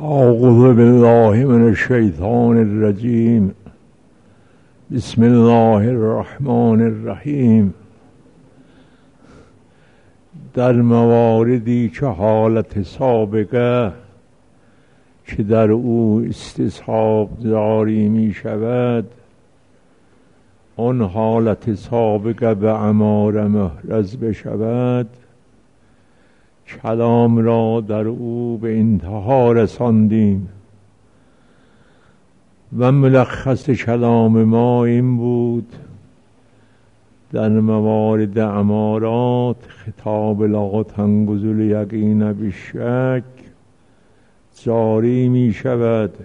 أعوذ بالله من الشيطان الرجيم. بسم الله الرحمن الرحیم. در مواردی که حالت سابقه که در او استصحاب جاری می شود، آن حالت سابقه به اماره محرز بشود، کلام را در او به انتها رساندیم و ملخص کلام ما این بود: در موارد امارات خطاب لا تنقض الیقین بالشک جاری می شود،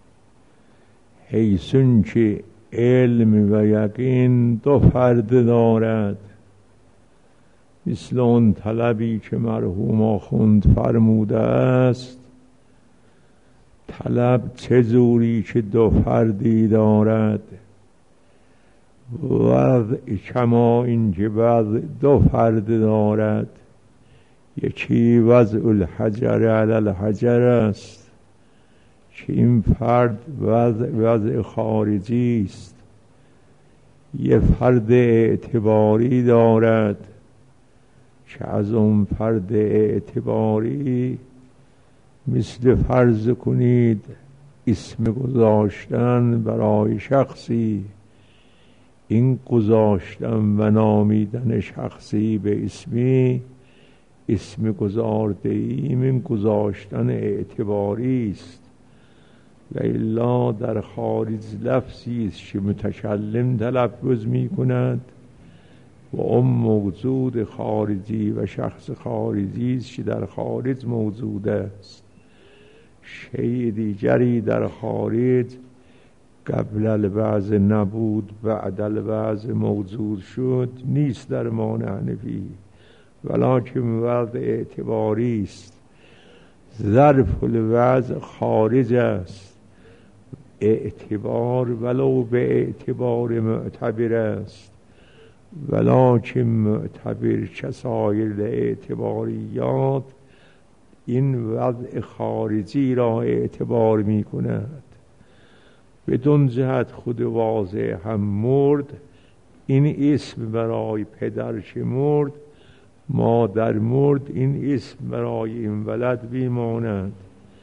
حیث که علم و یقین دو فرد دارد، مثل اون طلبی که مرحوم آخوند فرموده است: طلب چه جوری که دو فردی دارد، وضع کما این که وضع دو فرد دارد. یکی وضع الحجر علی الحجر است که این فرد وضع خارجی است. یه فرد اعتباری دارد که از اون فرد اعتباری مثل فرض کنید اسم گذاشتن برای شخصی، این گذاشتن و نامیدن شخصی به اسمی، اسم گذارده ایم، این گذاشتن اعتباری است. و الا در خارج لفظی است که متکلم تلفظ می کند و اون موجود خارجی و شخص خارجی است که در خارج موجود است. شیء دیگری در خارج قبل البعض نبود، بعد البعض موجود شد نیست در ما حنفی، ولکن وضع اعتباری است. ظرف الوضع خارج است، اعتبار ولو به اعتبار معتبر است، ولکن معتبر کسایر اعتباریات این وضع خارجی را اعتبار می کند. بدون جهت خود واضح هم مرد، این اسم برای پدر که مرد، مادر مرد، این اسم برای این ولد بیماند.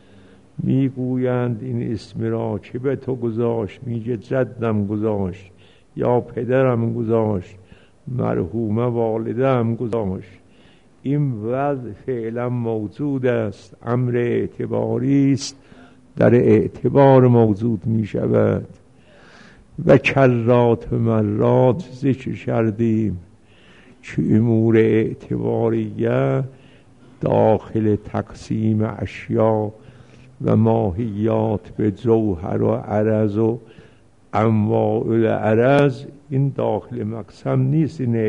میگویند این اسم را که به تو گذاشت؟ میگه جدم گذاشت یا پدرم گذاشت، مرحومه والده هم گذاشت. این وضع فعلا موجود است، امر اعتباری است، در اعتبار موجود می شود. و کرات مرات ذکر کردیم که امور اعتباریه داخل تقسیم اشیا و ماهیات به جوهر و عرض و انواع العرض، این داخل مقسم نیست. این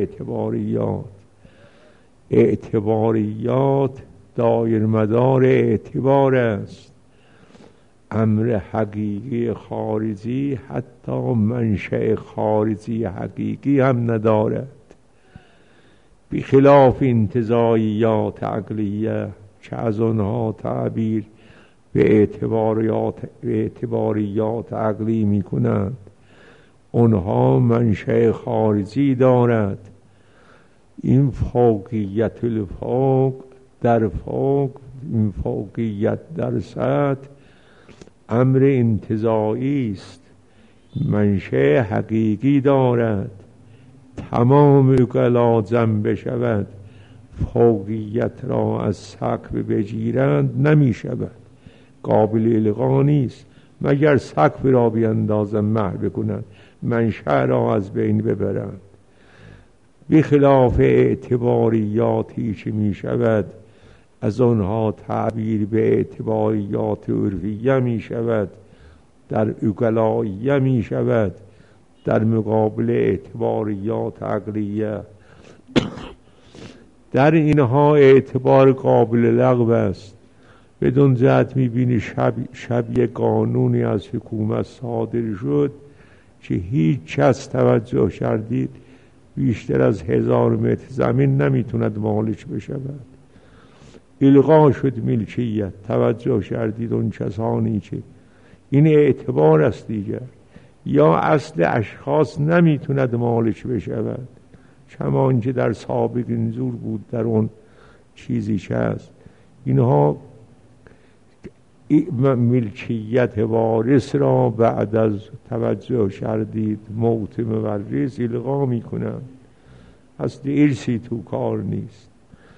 اعتباریات دایر مدار اعتبار است. امر حقیقی خارجی حتی منشأ خارجی حقیقی هم ندارد، بخلاف انتزاعیات عقلیه که از آنها تعبیر به اعتباریات عقلی می کنند. آنها منشأ خارجی دارد. این فوقیت الفوق در فوق، این فوقیت در سطح امر انتزاعی است، منشأ حقیقی دارد. تمام اقلا جمع بشود فوقیت را از سقف بگیرند نمی شود، قابل الغا نیست، مگر سقف را بیندازند محو بکنند، منشأ را از بین ببرند. بخلاف اعتباریاتی که می شود از آنها تعبیر به اعتباریات عرفیه می شود، در اقلاییه می شود، در مقابل اعتباریات عقلیه. در اینها اعتبار قابل لغو است. بدون جهت می بینی شب یک قانونی از حکومت صادر شد که هیچ کس توجه کردید بیشتر از 1000 متر زمین نمیتوند مالک بشود. الغا شد ملکیت. توجه کردید اون کسانی که این اعتبار است دیگر، یا اصل اشخاص نمیتوند مالک بشود، چمان که در سابق اینجور بود در اون چیزی که هست. اینها ملکیت وارث را بعد از توجه کردید موت مورث الغا میکنند. اصل ارثی تو کار نیست.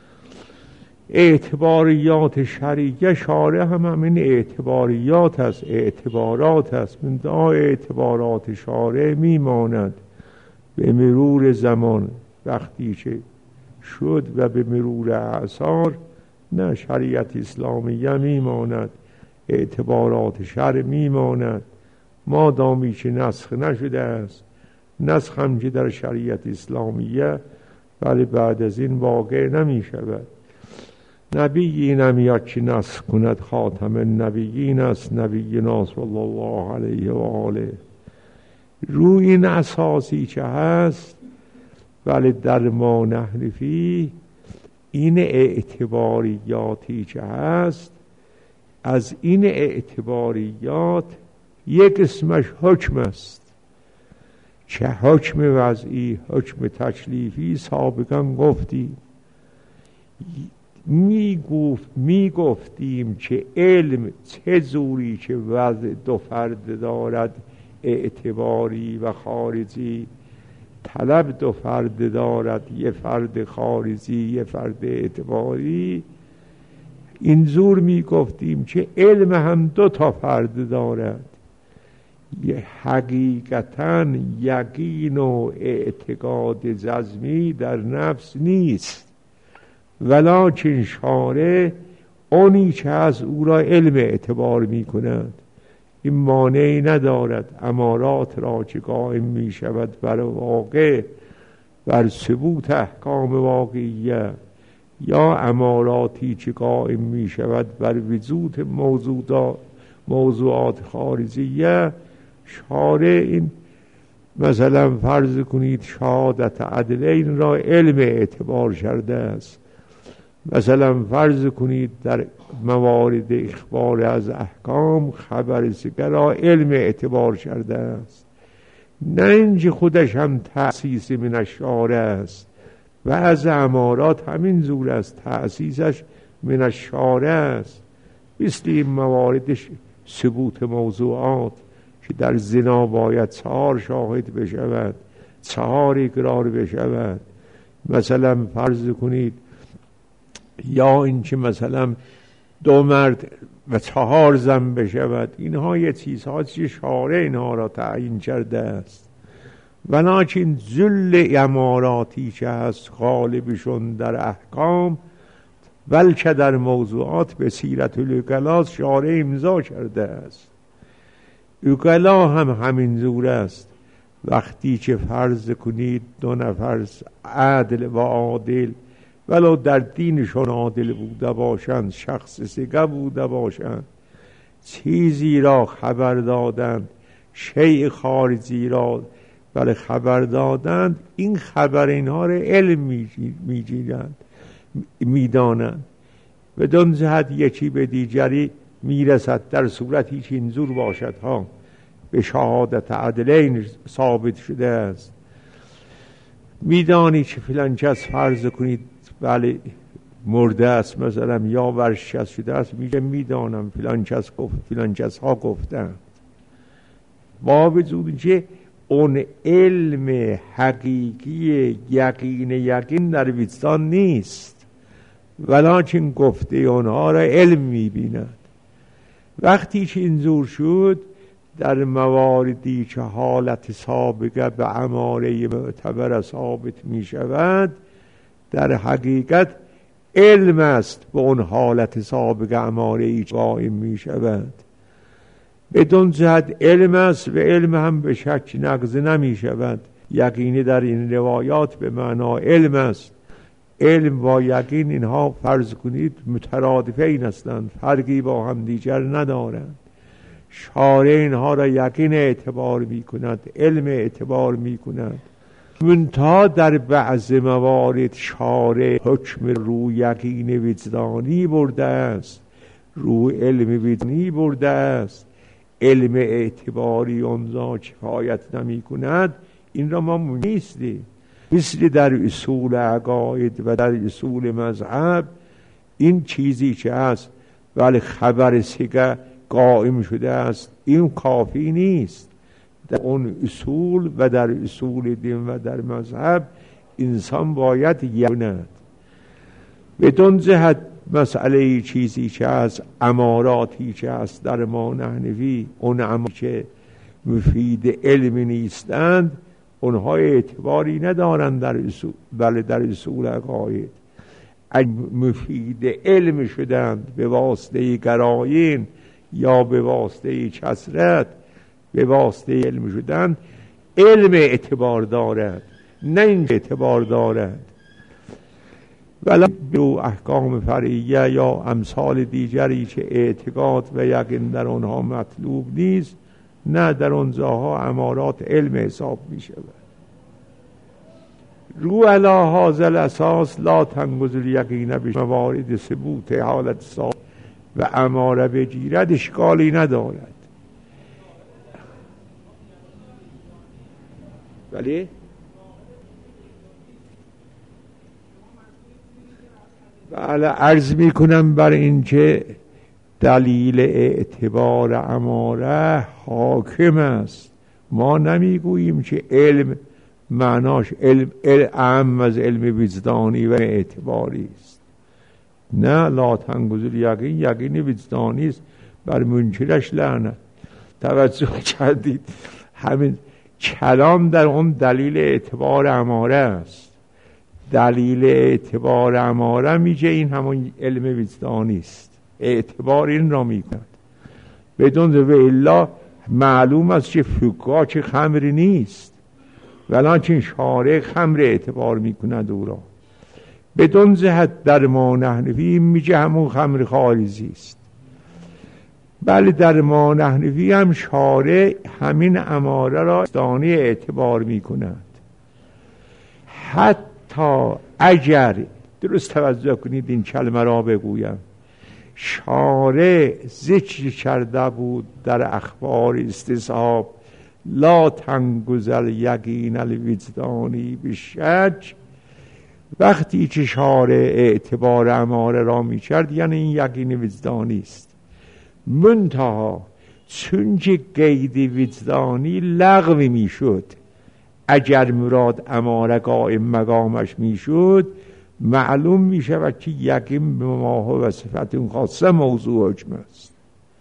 اعتباریات شریعه شارع هم همین اعتباریات است، اعتبارات است. من اعتبارات شارع میماند به مرور زمان، وقتی که شد و به مرور اعصار نه شریعت اسلامیه میماند، اعتبارات شرع میماند، مادامی که نسخ نشده است. نسخ هم که در شریعت اسلامیه ولی بعد از این واقع نمی شود. نبی نمیاد که نسخ کند، خاتم النبیین است نبینا صلی الله علیه و آله. روی این اساسی که هست ولی در ما نحرفی، این اعتباریاتی که هست، از این اعتباریات یک اسمش حکم است، چه حکم وضعی، حکم تکلیفی. سابقا گفتیم میگفتیم که علم چه زوری که وضع دو فرد دارد، اعتباری و خارجی، طلب دو فرد دارد، یه فرد خارجی یه فرد اعتباری. اینجور میگفتیم که علم هم دو تا فرد دارد، یه حقیقتاً یقین و اعتقاد جزمی در نفس نیست، ولکن شارع اونی که از او را علم اعتبار می کند. این مانعی ندارد امارات را که قائم می شود بر واقع، بر ثبوت احکام واقعیه، یا اماراتی که قائم می شود بر وجود موضوعات خارجیه. شارع این مثلا فرض کنید شهادت عدلین را علم اعتبار کرده است. مثلا فرض کنید در موارد اخبار از احکام خبر سگر را علم اعتبار کرده است، نه اینکه خودش هم تأسیس من الشارع است. و از امارات همین زور است، تأسیسش من الشارع است. مثل این موارد ثبوت موضوعات که در زنا باید 4 شاهد بشود، 4 اقرار بشود. مثلا فرض کنید یا اینکه مثلا 2 مرد و 4 زن بشود. اینها یه چیزهاست که شارع اینها را تعیین کرده است. ولکن ذل اماراتی که هست غالبشون در احکام بلکه در موضوعات به سیرت العقلا شارع امضا کرده است. عقلا هم همین زور است. وقتی که فرض کنید 2 نفر عدل و عادل، ولو در دینشون عادل بوده باشند، شخص سگه بوده باشند، چیزی را خبر دادند، شیء خارجی را بله خبر دادند، این خبر اینها را علم میگیرند، میدانند. بدون جهت یکی به دیگری میرسد، در صورتی که اینجور باشد ها به شهادت عدلین ثابت شده است. میدانی که فلان کس فرض کنید بله مرده است مثلا یا ورشکست شده است، میگه میدانم فلان کس گفت، فلان کس ها گفتند، با وجود که اون علم حقیقی یقین در وجدان نیست، ولکن گفته اونها را علم میبیند. وقتی که اینجور شد در مواردی که حالت سابقه به اماره معتبر ثابت می شود، در حقیقت علم است به اون حالت سابقه اماره ای قائم می شود. بدون جهت علم است و علم هم به شک نقض نمی شود. یقینی در این روایات به معنا علم است. علم و یقین اینها فرض کنید مترادفین هستند، فرقی با هم دیگر ندارند. شارع اینها را یقین اعتبار می کند، علم اعتبار می کند. منتها در بعض موارد شارع حکم رو یقین وجدانی برده است، رو علم وجدانی برده است. علم اعتباری آنجا کفایت نمی کند، این را ما نیستیم. مثل در اصول عقاید و در اصول مذهب این چیزی که هست ولی خبر سگه قائم شده است، این کافی نیست. در اون اصول و در اصول دین و در مذهب انسان باید یقیند. بدون جهت مسئله چیزی که هست، اماراتی که هست در ما نحنفی، اون اماراتی که مفید علم نیستند اونها اعتباری ندارند در اصول، بله در اصول عقاید. مفید علم شدند به واسطه قرائن یا به واسطه کثرت، به واسطه علم شدند، علم اعتبار دارد، نه این اعتبار دارد. ولی به احکام فرعیه یا امثال دیگری که اعتقاد و یقین در آنها مطلوب نیست، نه در آنجاها امارات علم حساب می شود. رو علی هذا الاساس لا تنقض الیقین بموارد ثبوت حالت صاحب و اماره بگیرد اشکالی ندارد. ولی بله عرض می کنم بر این که دلیل اعتبار اماره حاکم است. ما نمی گوییم که علم معناش علم اعم از علم وجدانی و اعتباری است. نه، لا تنقض الیقین یقین وجدانی است، بر منکرش لعنت. توجه کردید؟ همین کلام در اون دلیل اعتبار اماره است. دلیل اعتبار اماره میگه این همون علم وجدانی است، اعتبار این را میکند. بدون و الا معلوم است که فقها که خمر نیست، ولکن شارع خمر اعتبار میکند او را. بدون جهت در ما نحنفی میگه همون خمر خارجی است. بله در ما نحنفی هم شارع همین اماره را وجدانی اعتبار میکند. حتی اگر درست توجه کنید این کلمه را بگویم، شارع ذکر کرده بود در اخبار استصحاب لا تنقض الیقین الوجدانی بالشک، وقتی که شارع اعتبار اماره را می کرد یعنی این یقین وجدانی است. منتها چون که قید وجدانی لغو می شد، اگر مراد اماره قائم مقامش می شد، معلوم می شود که یقین به ما و صفت خاصه موضوع حکم است.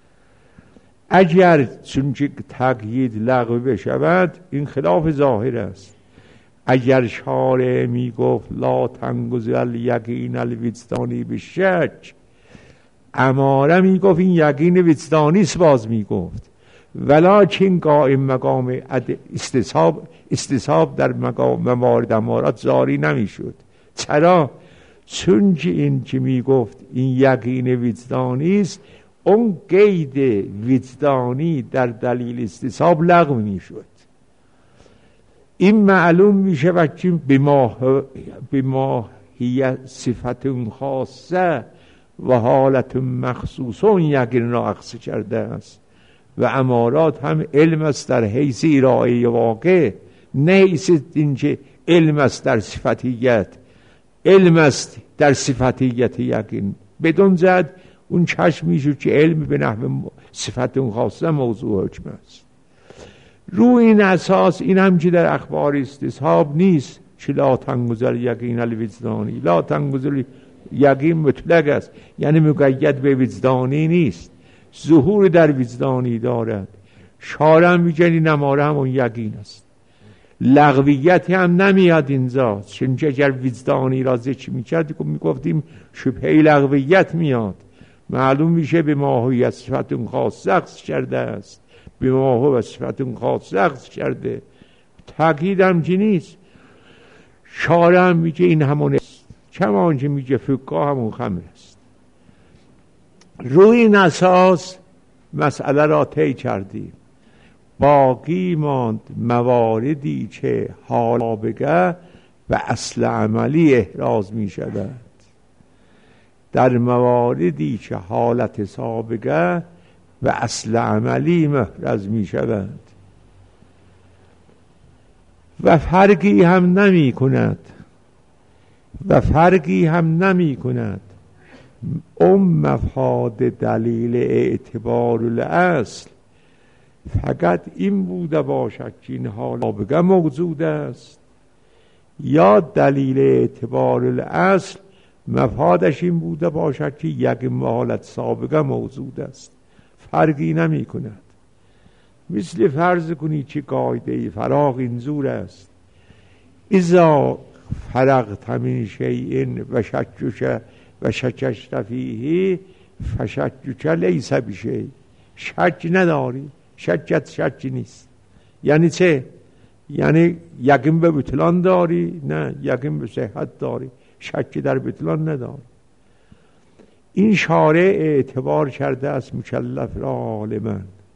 اگر چون که تقیید لغو بشود این خلاف ظاهر است. اگر شارع می گفت لا تنقض الیقین الوجدانی بالشک، اماره می گفت این یقین وجدانی است، باز می گفت ولکن قائم مقام استصحاب در مقام موارد امارات جاری نمی شد. چرا؟ چون که این که می گفت این یقین وجدانی است، اون قید وجدانی در دلیل استصحاب لغو می شد. این معلوم می شود که بما هی صفت خاصه و حالت مخصوص اون یقین را اخذ کرده است. و امارات هم علم است در حیث ارائه واقع، نه حیث این که علم است در صفتیت، علم است در صفتیت یقین. بدون زد اون چشم میشود که علم به نحو صفت خاصه موضوع حکم است. رو این اساس این هم که در اخبار استصحاب نیست که لا تنقض الیقین الوجدانی، لا تنقض الیقین مطلق است، یعنی مقید به وجدانی نیست، ظهور در وجدانی دارد. شارع میگه این اماره همون یقین است، لغویت هم نمیاد اینجا. چون اگر وجدانی را ذکر میکرد میگفتیم شبهه لغویت میاد، معلوم میشه به ماهیت صفت خاصه اخذ کرده است، به ماهیت صفت خاصه اخذ کرده، تاکید هم که نیست. شارع هم میگه این همون است، کمان که میگه فقها همون خمر است. روی این اساس مسئله را طی کردیم. باقی ماند مواردی که حالا بگه و اصل عملی احراز می شود. در مواردی که حالت سابقه و اصل عملی محرز می شود و فرقی هم نمی کند مفاد دلیل اعتبار الاصل فقط این بوده باشد که این حالا بگه موجود است، یا دلیل اعتبار الاصل مفادش این بوده باشد که یک حالت سابقه موجود است. فرقی نمی کند. مثل فرض کنی که قاعده فراغ اینجور است: اذا فرغت من شیء و شکشت فیه فشکک لیس بشیء. شک نداری، شک نیست. یعنی چه؟ یعنی یقین به بطلان داری؟ نه، یقین به صحت داری، شک در بطلان نداری. این شارع اعتبار کرده است مکلف را عالما.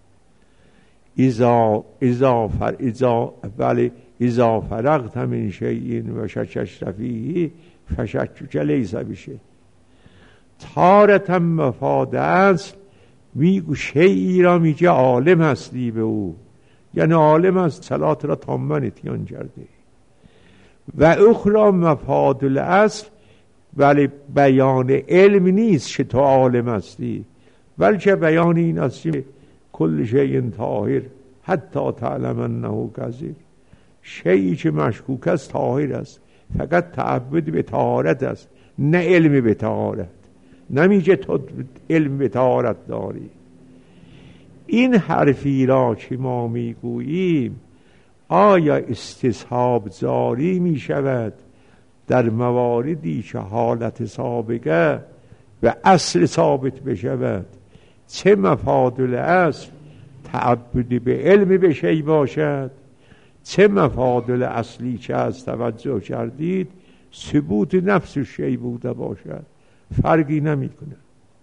اذا فرغت من شیء و شکشت فیه فشکک لیس بشیء. تارة مفاد اصل میگو شیئی را میگه عالم هستی به او، یعنی عالم است، صلات را تامن اتیان کرده. و اخرى مفاد الاصل، ولی بیان علم نیست که تو عالم هستی، بلکه بیان این است که کل شیء طاهر حتی تعلم انه کذب. شیئی که مشکوک است طاهر است، فقط تعبد به طهارت است، نه علم به طهارت. نمیگه تو علم به طهارت داری. این حرفی را که ما میگوییم آیا استصحاب جاری می شود در مواردی که حالت سابقه و اصل ثابت بشود؟ چه مفاد الاصل تعبدی به علم به شی باشد، چه مفاد الاصلی که از توجه کردید ثبوت نفس شی بوده باشد، فرقی نمی کنه.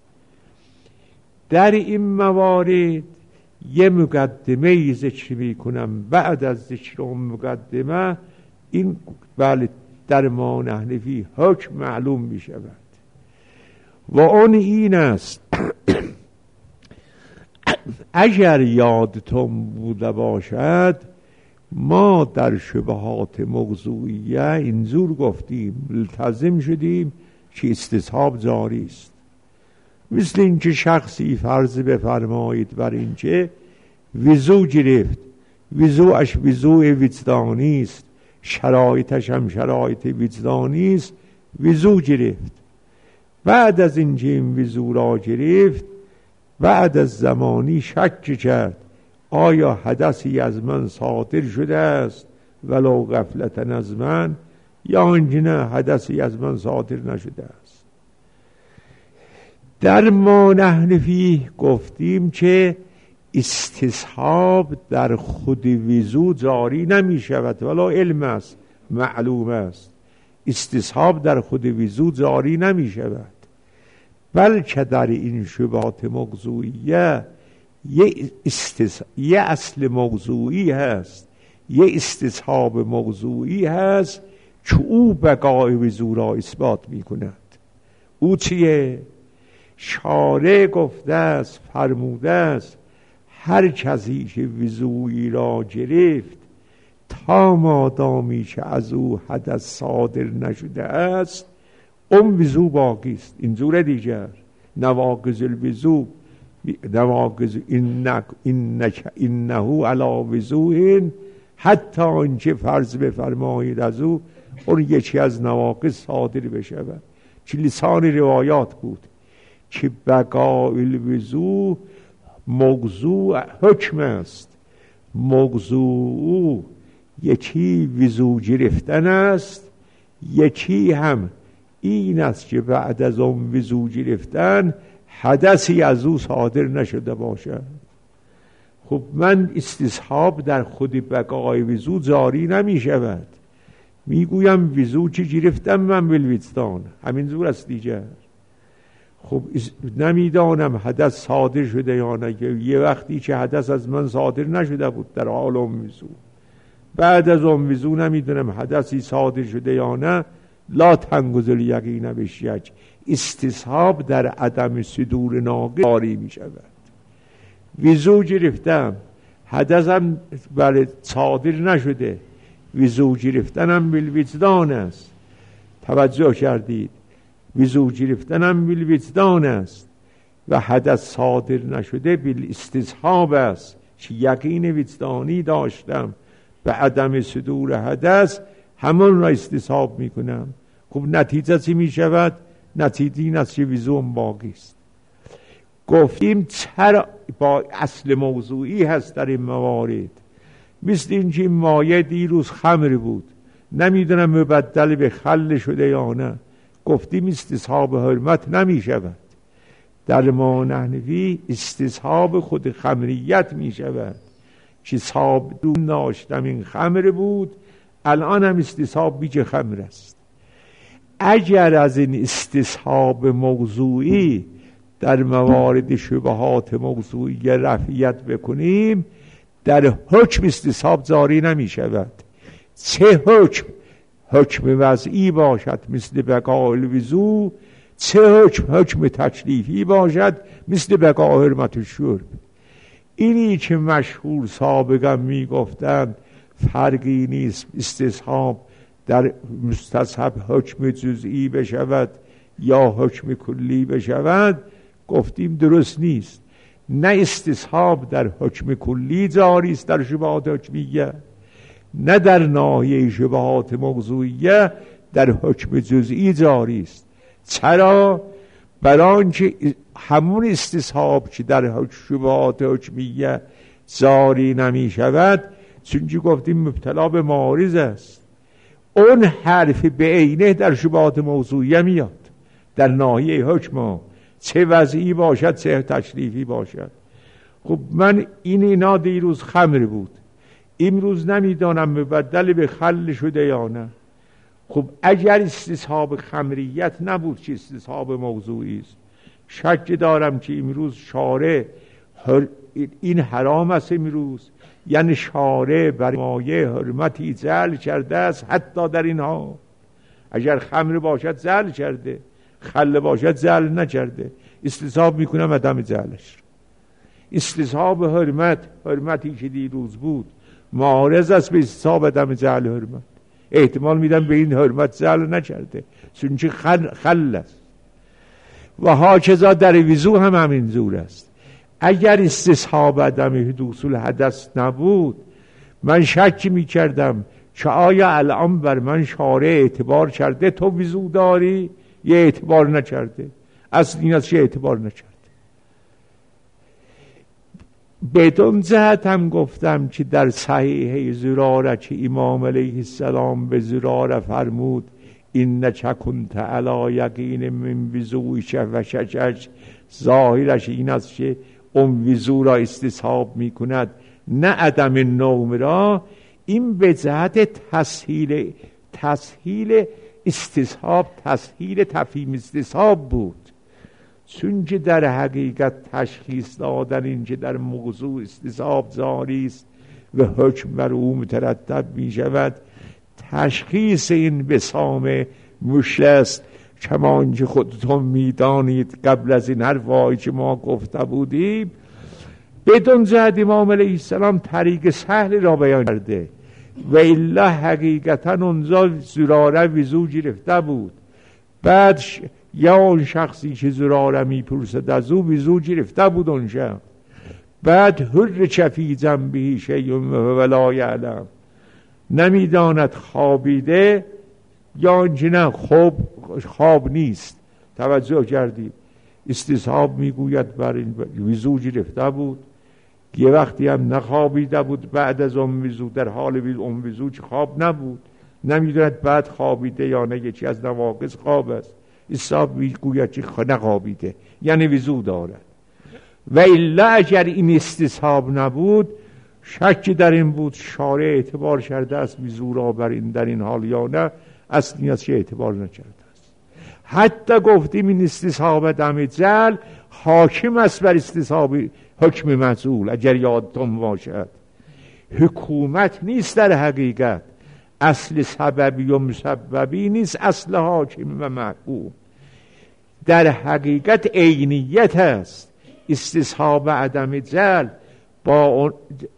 در این موارد یه مقدمه ذکر می کنم. بعد از ذکر اون مقدمه این بله در ما نحنفی حکم معلوم می شود و اون این است اگر یادتون بوده باشد ما در شبهات موضوعیه اینجور گفتیم، ملتزم شدیم که استصحاب جاری است. مثل اینکه شخصی فرض بفرمایید بر اینکه وضو گرفت، وضوعش وضوع وجدانی است، شرایطش هم شرایط وجدانی است، وضو گرفت. بعد از اینکه این وضو را گرفت، بعد از زمانی شک کرد آیا حدثی از من صادر شده است ولو غفلتا از من، یا اینکه نه حدثی از من صادر نشده است. در ما نحنفی گفتیم که استصحاب در خود وضو جاری نمی شود، ولی علم است، معلوم است. استصحاب در خود وضو جاری نمی شود، بلکه در این شبهات موضوعیه یه اصل موضوعی هست، یه استصحاب موضوعی هست که او بقای وضو را اثبات می کند. او چیه؟ شارع گفته است، فرموده است هر کسی که وضویی را گرفت تا مادامی که از او حدث صادر نشده است اون وضو باقی است. اینجور دیگر نواقض الوضو، نواقض انه علی وضوء، حتی اینکه فرض بفرمایید از او اون یکی از نواقض صادر بشود، که لسان روایات بود که بقاء الوضو موضوع حکم است. موضوع یکی وضو گرفتن است، یکی هم این است که بعد از اون وضو گرفتن حدثی از او صادر نشده باشد. خب من استصحاب در خود بقای وضو جاری نمی شود، میگویم وضو که گرفتم من بالوجدان، همین زور است دیگر. خب نمیدانم حدث صادر شده یا نه. یه وقتی که حدث از من صادر نشده بود در حال ام وضو، بعد از ام وضو نمیدونم حدثی صادر شده یا نه. لا تنگذ الیقین بالشک، استصحاب در عدم صدور ناقض جاری می شود. وضو گرفتم، حدثم بله صادر نشده، وضو گرفتنم بالوجدان است. توجه کردید؟ وضو گرفتنم بالوجدان است و حدث صادر نشده بالاستصحاب است که یقین وجدانی داشتم به عدم صدور حدث، همون را استصحاب می کنم. خب نتیجه چی می شود؟ نتیجه این است که وضوم باقی است. گفتیم چرا با اصل موضوعی هست در این موارد. مثل اینکه این مایه دیروز خمر بود، نمیدونم مبدل به خل شده یا نه. گفتیم استصحاب حرمت نمی شود. در ما نحنفی استصحاب خود خمریت می شود که صابون داشتم این خمر بود، الان هم استصحاب بیج خمر است. اگر از این استصحاب موضوعی در موارد شبهات موضوعی رفعیت بکنیم، در حکم استصحاب جاری نمی شود. چه حکم وضعی باشد مثل بقاء الوضو، چه حکم تکلیفی باشد مثل بقاء حرمت الشرب. اینی که مشهور سابقا می گفتند فرقی نیست استصحاب در مستصحب حکم جزئی بشود یا حکم کلی بشود، گفتیم درست نیست. نه استصحاب در حکم کلی جاری است در شبهات حکمیه، نه در ناحیه شبهات موضوعیه در حکم جزئی جاری است. چرا؟ برای آنکه همون استصحاب که در شبهات حکمیه جاری نمی شود، چونکه گفتیم مبتلا به معارض است. اون حرف به عینه در شبهات موضوعیه میاد، در ناحیه حکم، چه وضعی باشد چه تشریفی باشد. خب من اینا دیروز خمر بود، امروز نمیدانم مبدل به خل شده یا نه. خب اگر استصحاب خمریت نبود که استصحاب موضوعی است، شک دارم که امروز شارع این حرام است. امروز یعنی شارع بر مایه حرمتی جعل کرده است. حتی در اینها اگر خمر باشد جعل کرده، خل باشد جعل نکرده. استصحاب میکنم عدم جعلش. استصحاب حرمتی که دیروز بود معارض است به استصحاب عدم جعل حرمت. احتمال میدم به این حرمت جعل نکرده چون خل است. و هاکذا در وضو هم همین جور است. اگر استصحاب عدم حدوث الحدث نبود، من شک میکردم که آیا الان بر من شارع اعتبار کرده تو وضو داری یا اعتبار نکرده. اصل این است که اعتبار نکرده. بدون جهت هم گفتم که در صحیحه زراره که امام علیه السلام به زراره فرمود اینک کنت علی یقین من وضوئک و شکک، ظاهرش این است که اون وضو را استصحاب می کند نه عدم نوم را. این به جهت تسهیل استصحاب، تسهیل تفهیم استصحاب بود. چون که در حقیقت تشخیص دادن این که در موضوع استصحاب جاری است و حکم بر او مترتب می شود، تشخیص این بسام مشکل است. کما اینکه خودتون میدانید قبل از این حرفایی که ما گفته بودیم، بدون جهت امام علیه السلام طریق سهل را بیان کرده و الا حقیقتا اونجا زراره وضو گرفته بود. بعد یا اون شخصی که زراره میپرسد از او وضو گرفته بود اون شخص، بعد هر چفی جنبه شیء ولا یعلم، نمیداند خوابیده یا اینکه نه خواب نیست. توجه کردید؟ استصحاب میگوید بر این وضو گرفته بود، یه وقتی هم نخوابیده بود، بعد از اون وضو در حال اون وضو که خواب نبود، نمیدوند بعد خوابیده یا نه یکی از نواقض خواب است. استصحاب میگوید که نخوابیده یعنی وضو دارد. و الا اگر این استصحاب نبود، شک در این بود شارع اعتبار کرده است وضو را بر این در این حال یا نه. اصلی است که اعتبار نکرده است. حتی گفتیم این استصحاب عدم جعل حاکم است بر استصحاب حکم مجعول. اگر یادتون باشد حکومت نیست در حقیقت، اصل سببی و مسببی نیست، اصل حاکم و محکوم در حقیقت عینیت است. استصحاب عدم جعل با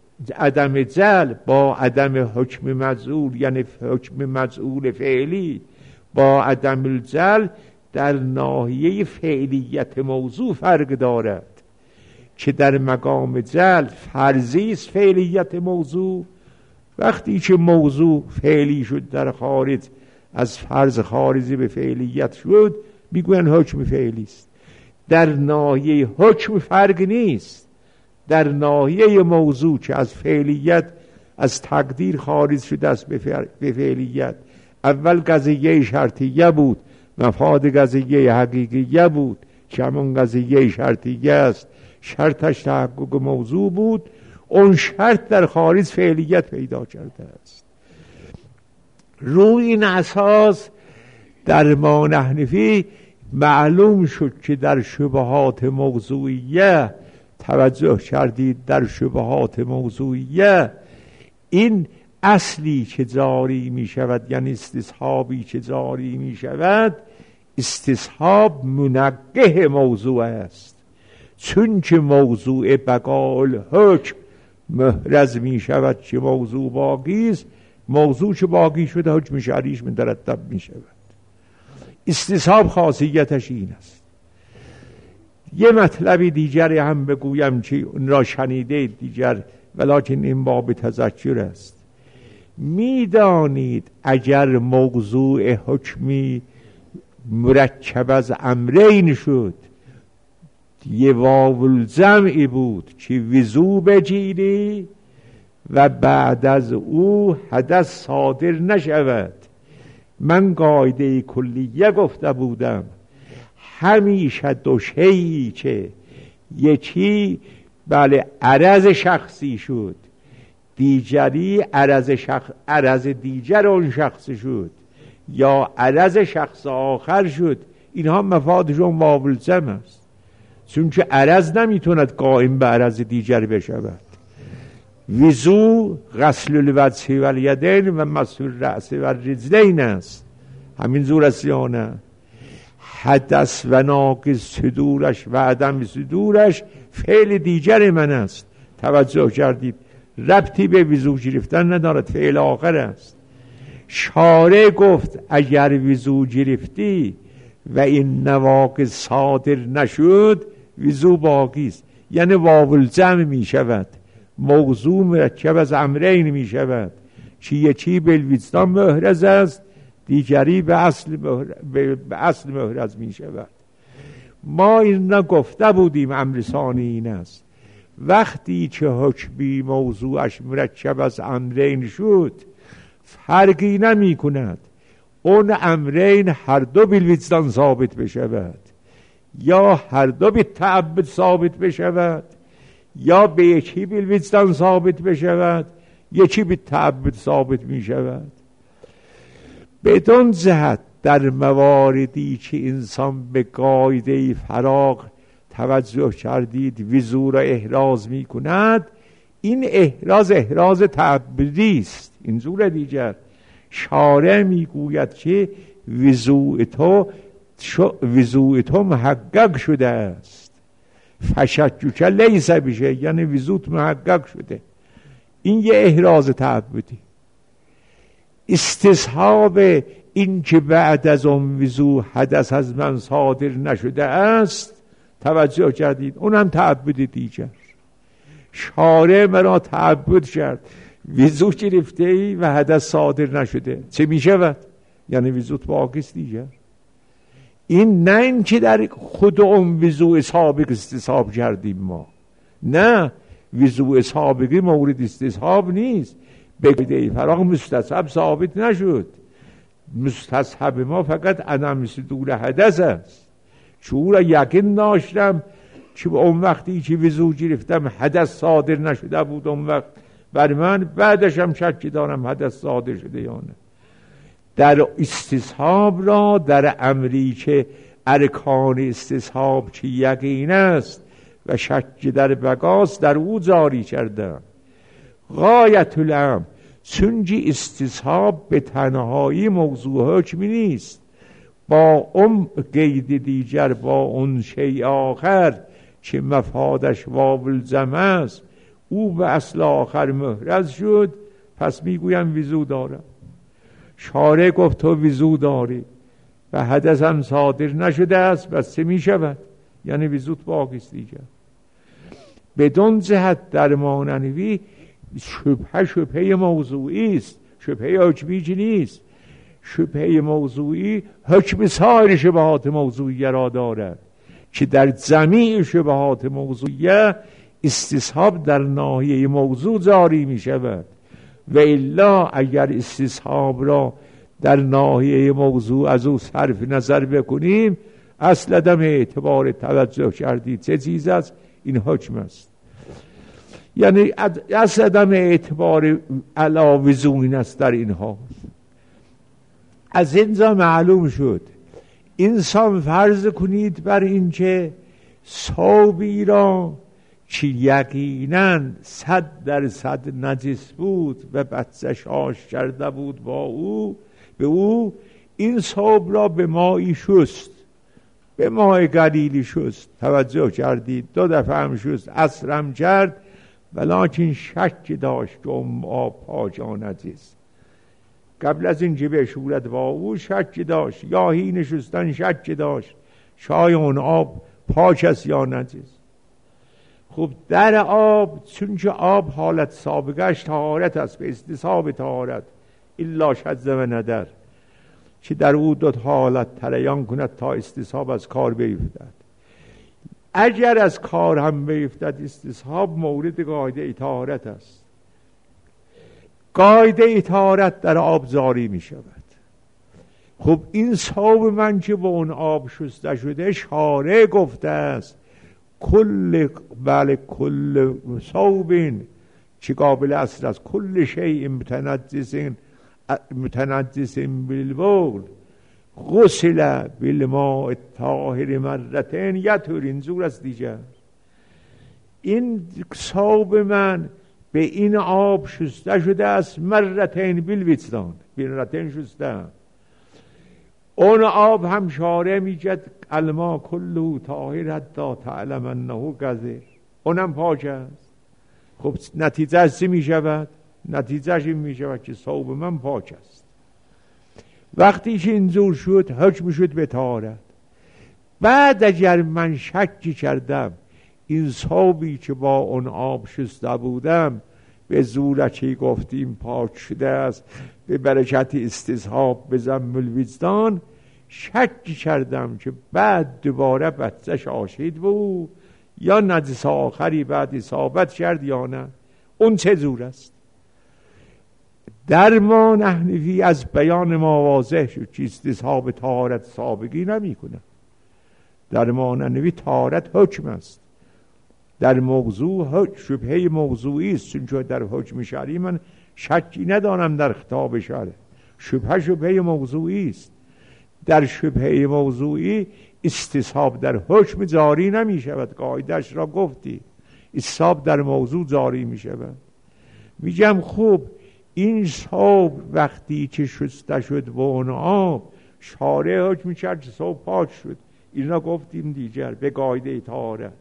عدم حکم مجعول، یعنی حکم مجعول فعلی با عدم الجعل در ناحیه فعلیت موضوع فرق دارد که در مقام جعل فرضی است فعلیت موضوع. وقتی که موضوع فعلی شد در خارج، از فرض خارجی به فعلیت شد، میگوین حکم فعلی است. در ناحیه حکم فرق نیست، در ناحیه موضوع که از فعلیت از تقدیر خارج شده است به فعلیت. اول قضیه شرطیه بود، مفاد قضیه حقیقیه بود که همون قضیه شرطیه است، شرطش تحقق موضوع بود، اون شرط در خارج فعلیت پیدا کرده است. روی این اساس در ما نحنفی معلوم شد که در شبهات موضوعیه، توجه کردید در شبهات موضوعیه، این اصلی که جاری می شود، یعنی استصحابی که جاری می شود، استصحاب منقح موضوع است. چون که موضوع بقال حکم محرز می شود که موضوع باقی است، موضوع که باقی شده حکم شرعیش مترتب می شود. استصحاب خاصیتش این است. یه مطلبی دیگری هم بگویم که اون را شنیده دیگر، ولیکن این باب تذکر است. میدانید اگر موضوع حکمی مرکب از امرین شد، یه واو الجمعی بود که وضو بگیری و بعد از او حدث صادر نشود. من قاعده کلیه گفته بودم همیشه دو شیئی که یکی عرض شخصی شد، دیگری عرض دیگر اون شخص شد، یا عرض شخص آخر شد، اینها مفادشون واو الجمع است. چون که عرض نمیتوند قائم به عرض دیگر بشود. وضو غسل الوجه و الیدین و مسح الرأس و الرجلین است، همین زور است یا نه؟ حدث و ناقص صدورش و عدم صدورش فعل دیگر من است. توجه کردید؟ ربطی به وضو گرفتن ندارد، فعل آخر است. شارع گفت اگر وضو گرفتی و این نواقص صادر نشد وضو باقی است، یعنی واو الجمع می شود. موضوع مرکب از امرین می شود که یکی بالوجدان محرز است، دیگری به اصل محرز می شود. ما این گفته بودیم امر ثانی این است، وقتی که حکمی موضوعش مرکب از امرین شد فرقی نمی کند اون امرین هر دو بالوجدان ثابت بشود یا هر دو بالتعبد ثابت بشود، یا به یکی بالوجدان ثابت بشود یکی بالتعبد ثابت می شود. بدون جهت در مواردی که انسان به قاعده فراغ توجه کردید وضو را احراز می کند، این احراز تعبدی است. این زور دیگر شارع می گوید که وضوء تو محقق شده است، فشکک لیس بشه، یعنی وضوء محقق شده. این یه احراز تعبدی. استصحاب این که بعد از اون وضوء حدث از من صادر نشده است، توجه کردید؟ اونم تعبد دیگر. شارع مرا تعبد کرد، وضوء گرفته ای و حدث صادر نشده، چه می شود؟ یعنی وضوء باقی است دیگر. این نه این که در خود اون وضوء سابق استصحاب کردیم ما، نه، وضوء سابقی مورد استصحاب نیست، به قاعده فراغ مستصحب ثابت نشد. مستصحب ما فقط عدم صدور حدث است. چون یقین داشتم که اون وقتی که وضو گرفتم حدث صادر نشده بود، اون وقت بر من بعدش هم شک دارم حدث صادر شده یا نه. در استصحاب را در امری که ارکان استصحاب چه یقین است و شک در بگاست در او جاری کردم. غایت الامر، چونجی استصحاب به تنهایی موضوع حکمی نیست، با قید دیگر با اون شیء آخر که مفادش واو الجمع است او به اصل آخر محرز شد، پس میگویم وضو دارم. شارع گفت تو وضو داری و حدث هم صادر نشده است، بس چه می شود؟ یعنی وضوت باقی است دیگر. بدون جهت در مانوی شبهه موضوعی است، شبهه حکمی نیست. شبهه موضوعی حکم سایر شبهات موضوعیه را دارد که در جمیع شبهات موضوعیه استصحاب در ناحیه موضوع جاری می شود و الا اگر استصحاب را در ناحیه موضوع از او صرف نظر بکنیم اصل عدم اعتبار توجه کردید چه چیز است؟ این حکم است. یعنی اصل عدم اعتبار علاوه زوین است در اینها. از اینجا معلوم شد انسان فرض کنید بر این که ثوبی را که یقیناً 100% نجس بود و بچه‌ش آش کرده بود به او این ثوب را به مایی شست، به مای قلیلی شست، توجه کردید 2 دفعه هم شست، عصرم کرد ولیکن شک داشت که آب پاک یا نجس. قبل از این که بشورد با او شک داشت، یا حین شستن شک داشت شاید اون آب پاک است یا نجس. خب در آب، چون که آب حالت سابقش طهارت است به استصحاب طهارت الا شذ و ندر که در او 2 حالت تریان کند تا استصحاب از کار بیفتد. اگر از کار هم بیفتد استصحاب مورد قاعده طهارت است. قاعده طهارت در آب جاری می شود. خب این ثوب من که با اون آب شسته شده شارع گفته است کل ثوب چه قابل اصل است، کل شیء متنجس بالبول غسل بالماء الطاهر مرتين یطهر. اینجور است دیگر. این ثوب من به این آب شسته شده است مرتين بالوجدان، مرتين شسته. اون آب هم شارع میگد الماء كله طاهر حتی تعلم انه قذر، اونم پاک است. خب نتیجهش چی می شود؟ نتیجهش این می شود که ثوب من پاک است. وقتی که اینجور شد حکم شد به طهارت. بعد اگر من شکی کردم این ثوبی که با اون آب شسته بودم به زورکی گفتیم پاک شده است به برکت استصحاب به ضم الوجدان، شک کردم که بعد دوباره بچه‌ش آشید بود یا نجس آخری بعد اصابت کرد یا نه، اون چه زور است؟ در ما نحنفی از بیان ما واضح شد که استصحاب طهارت سابقی نمی کنه. در ما نحنفی طهارت حکم است، در موضوع شبهه موضوعی است، چون در حکم شرعی من شکی ندارم در خطاب شرع، شبهه موضوعی است. در شبهه موضوعی استصحاب در حکم جاری نمی شود، قاعدش را گفتی، استصحاب در موضوع جاری می شود. میگم خوب این ثوب وقتی که شسته شد با اون آب شارع حکم کرد که ثوب پاک شد، این را گفتیم دیگر به قاعده طهارت.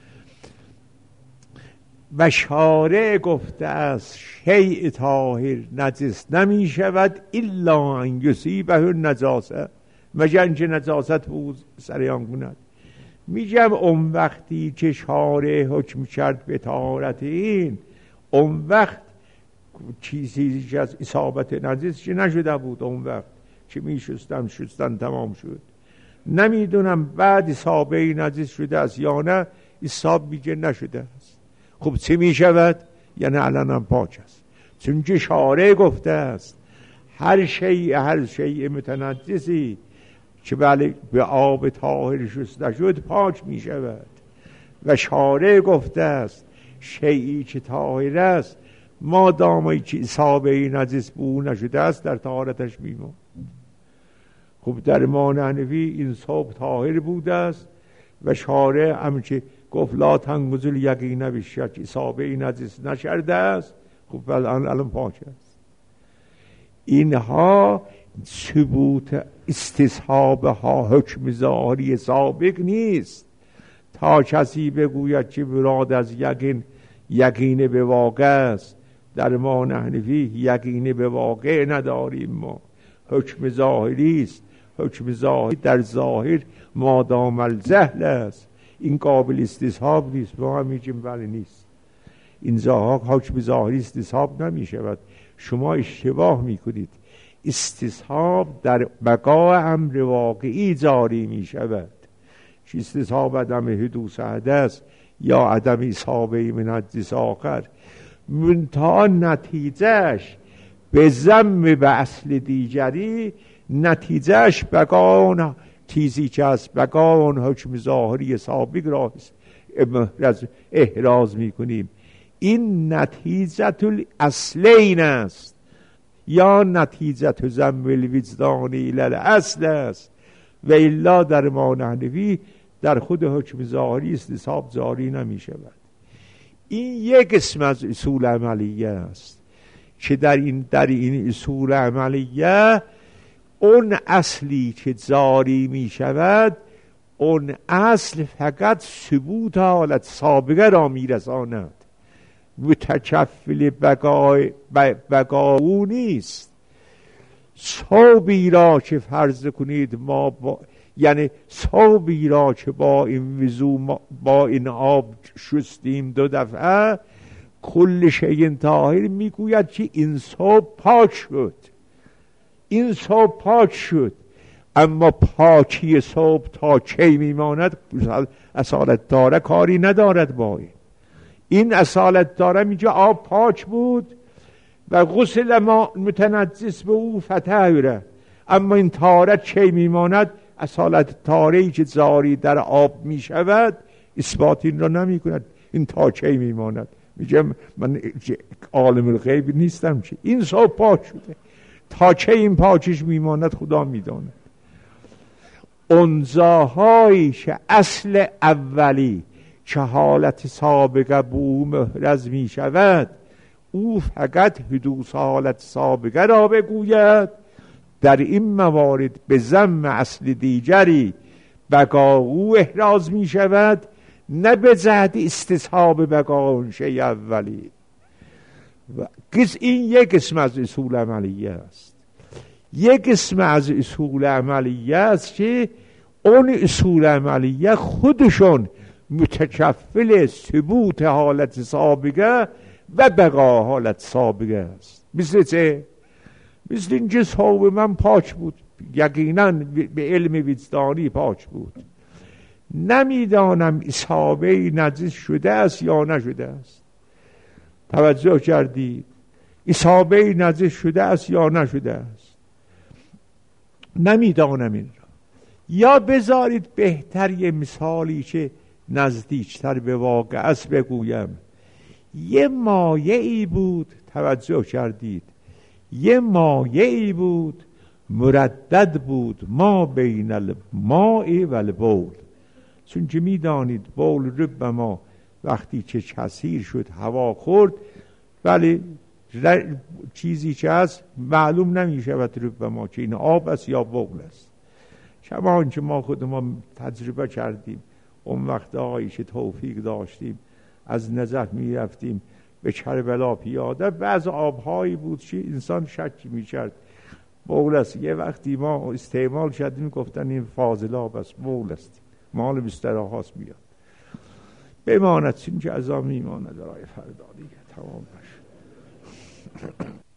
و شارع گفته است شیء طاهر نجس نمی شود الا ان یصیبه النجاسه، مگر اینکه نجاست بود سریان کند. میگم اون وقتی که شارع حکم کرد به طهارت این، اون وقت چیزی که از اصابت نجس که نشده بود، اون وقت که شستن تمام شد. نمیدونم بعد اصابه نجس شده است یا نه، اصاب میگه نشده است. خب چه میشود؟ یعنی الان هم پاک است، چون که شارع گفته است هر شیء متنجسی که بله به آب طاهر شسته شد پاک می شود. و شارع گفته است شیئی که طاهر است ما دامی که اصابه نجس بو نشده است در طهارتش میمون. خب در ایمان حنفی این صبح طاهر بوده است و شارع همچه گفت لا تنقض الیقین بالشک، اصابه این نجس نشرده است. خب الان پاک است. اینها ثبوت استصحاب ها حکم ظاهری سابق نیست. تا کسی بگوید که مراد از یقین به واقع است. در ما حنفی یقین به واقع نداریم، ما حکم ظاهری است. حکم ظاهری در ظاهر مادام الجهل است، این قابل استصحاب نیست. ما هم میگیم بله نیست، این حکم ظاهری استصحاب نمی شود. شما اشتباه میکنید. استصحاب در بقای امر واقعی جاری می شود. چی استصحاب؟ عدم حدوث حدث یا عدم اصابه من حدث آخر. منتها نتیجهش به ضم به اصل دیگری، نتیجهش بقای اون چیزی که است، بقای اون حکم ظاهری سابق را احراز میکنیم. این نتیجه الاصلین است یا نتیجه ضم الوجدان الی الاصل است. و الا در ایمان حنفی در خود حکم ظاهری استصحاب جاری نمی شود. این یک قسم از اصول عملیه است که در این اصول عملیه اون اصلی که جاری می شود، اون اصل فقط ثبوت حالت سابقه را می رساند، متکفل بقا نیست. صوبی را که فرض کنید ما یعنی صوبی را که با این وضو با این آب شستیم 2 دفعه، کل شیء طاهر میگوید که این صوب پاک شد، این صوب پاک شد. اما پاکی صوب تا کی میماند؟ اصالت داره کاری ندارد با این اصالت داره. میگه آب پاک بود و غسل ما متنجس به او فتحره، اما این طهارت چی میماند؟ اصالت طهاره‌ای که جاری در آب میشود اثبات این را نمی کند. این تا چی میماند؟ میگه من عالم الغیب نیستم چی، این صبح پاک شده، تا چه این پاکش میماند خدا میداند. اونجاهایی که اصل اولی که حالت سابقه به او محرز می شود، او فقط حدوث حالت سابقه را بگوید. در این موارد به ضم اصل دیگری بقا او احراز می شود، نه به جهت استصحاب بقا اون شیء اولی. این یک قسم از اصول عملیه است. یک قسم از اصول عملیه است که اون اصول عملیه خودشون متکفل ثبوت حالت سابقه و بقا حالت سابقه است. مثل چه؟ مثل این که صوب من پاک بود، یقینا به علم وجدانی پاک بود، نمیدانم اصابه نجس شده است یا نشده است. توجه کردید؟ اصابه نجس شده است یا نشده است، نمیدانم این را. یا بذارید بهتر یه مثالی که نزدیکتر به واقع است بگویم. یه مایعی بود، توجه کردید، یه مایعی بود مردد بود ما بین الماء و البول. چون که میدانید بول ربما وقتی که کثیر شد هوا خورد، ولی چیزی که هست معلوم نمی شود ربما که این آب است یا بول است. کما که ما خودمان تجربه کردیم اون وقت آقایی که توفیق داشتیم از نجف می رفتیم به کربلا پیاده، بعض آبهایی بود که انسان شکی می کرد بول است. یه وقتی ما استعمال کردیم گفتن این فاضل آب است، بول است، مال بستراهاست میاد. بماند چون که از آن میماند برای فردا دیگه تمام بشه.